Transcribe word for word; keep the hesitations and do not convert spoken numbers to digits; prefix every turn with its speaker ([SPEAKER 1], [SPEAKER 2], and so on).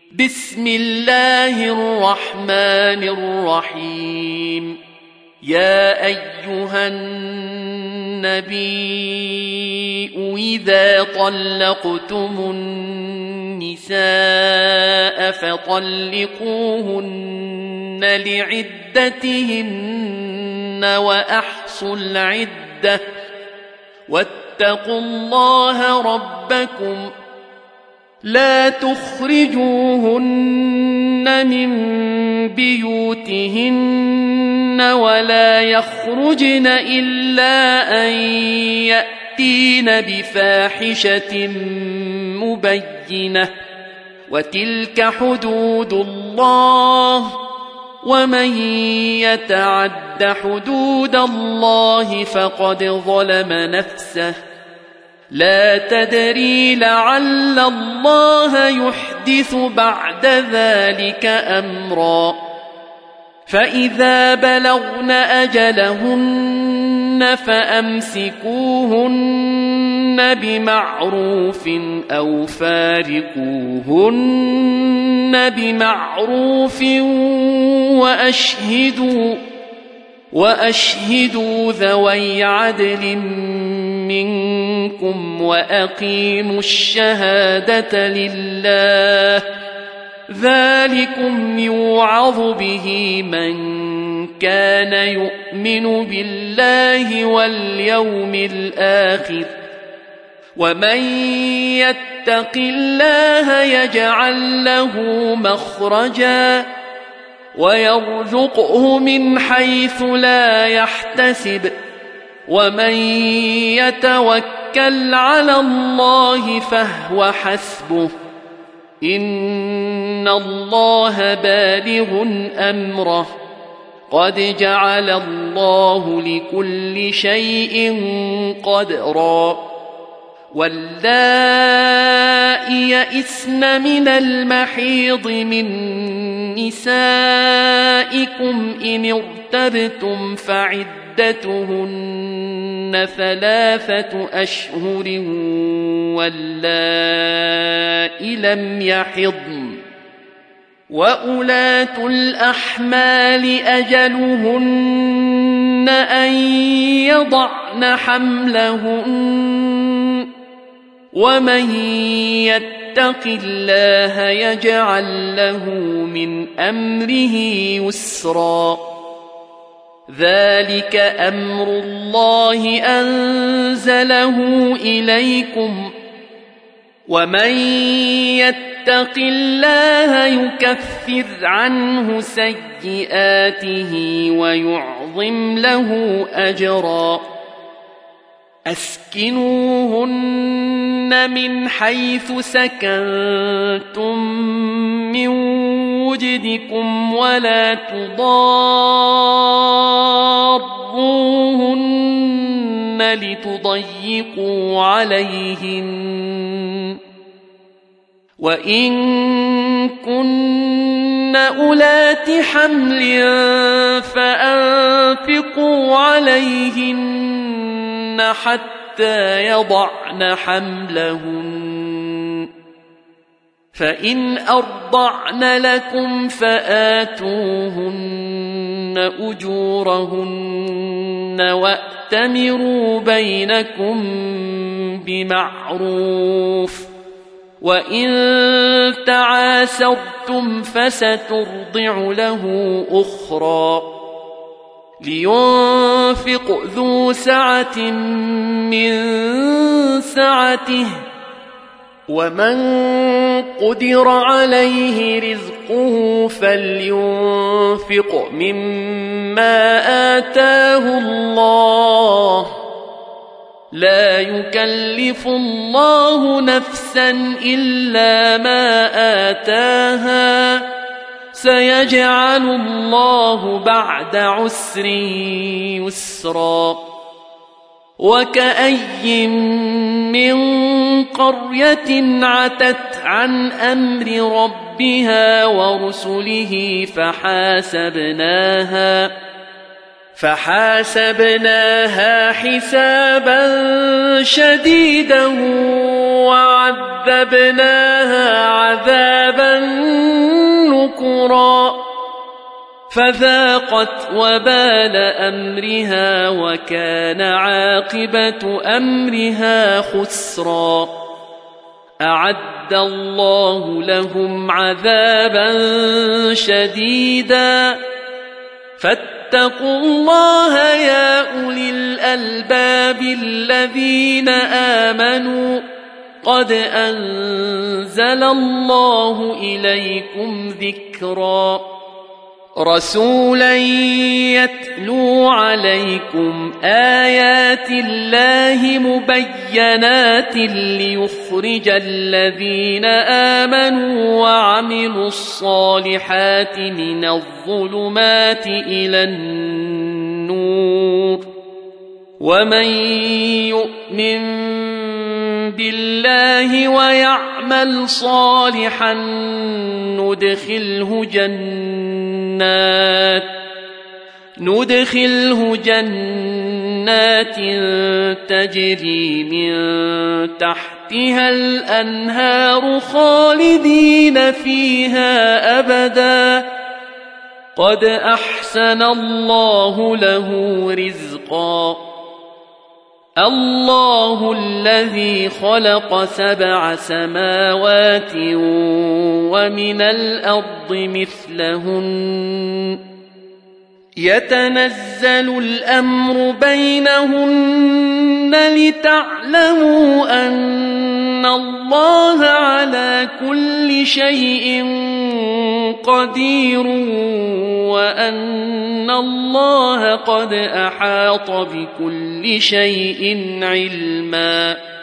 [SPEAKER 1] بسم الله الرحمن الرحيم. يا أيها النبي إذا طلقتم النساء فطلقوهن لعدتهن وأحصوا العدة واتقوا الله ربكم لا تخرجوهن من بيوتهن ولا يخرجن إلا أن يأتين بفاحشة مبينة وتلك حدود الله ومن يتعد حدود الله فقد ظلم نفسه لا تدري لعل الله يحدث بعد ذلك أمرا. فإذا بلغن أجلهن فأمسكوهن بمعروف أو فارقوهن بمعروف وأشهدوا وأشهدوا ذوي عدل منكم وأقيموا الشهادة لله ذلكم يوعظ به من كان يؤمن بالله واليوم الآخر ومن يتق الله يجعل له مخرجا ويرزقه من حيث لا يحتسب ومن يتوكل على الله فهو حسبه إن الله بالغ أمره قد جعل الله لكل شيء قدرا. واللائي يئسن من المحيض من نسائكم إن ارتبتم فعدتهن ثلاثة أشهر واللائي لم يحضن وأولاة الأحمال أجلهن أن يضعن حملهن ومن يتق الله يجعل له من أمره يسرا. ذلك أمر الله أنزله إليكم ومن يتق الله يكفر عنه سيئاته ويعظم له أجرا. أسكنوهن من حيث سكنتم من وجدكم ولا تضاروهن لتضيقوا عليهن وإن كن أولات حمل فأنفقوا عليهن حتى يضعن حملهن فإن أرضعن لكم فآتوهن أجورهن وأتمروا بينكم بمعروف وإن تعاسرتم فسترضع له أخرى. لينفق ذو سعة من سعته ومن قدر عليه رزقه فلينفق مما آتاه الله لا يكلف الله نفسا إلا ما آتاها سيجعل الله بعد عسر يسرا. وكأي من قرية عتت عن أمر ربها ورسله فحاسبناها فحاسبناها حسابا شديدا وعذبناها عذابا فذاقت وبال أمرها وكان عاقبة أمرها خسرا أعد الله لهم عذابا شديدا فاتقوا الله يا أولي الألباب الذين آمنوا قد أنزل الله إليكم ذكرا رسولا يتلو عليكم آيات الله مبينات ليخرج الذين آمنوا وعملوا الصالحات من الظلمات إلى النور ومن يؤمن بالله ويعمل صالحا ندخله جنات ندخله جنات تجري من تحتها الأنهار خالدين فيها أبدا قد أحسن الله له رزقا الله الذي خلق سبع سماوات ومن الأرض مثلهن يتنزل الأمر بينهن لتعلموا أن الله على كل شيء قدير وأن الله قد أحاط بكل شيء علما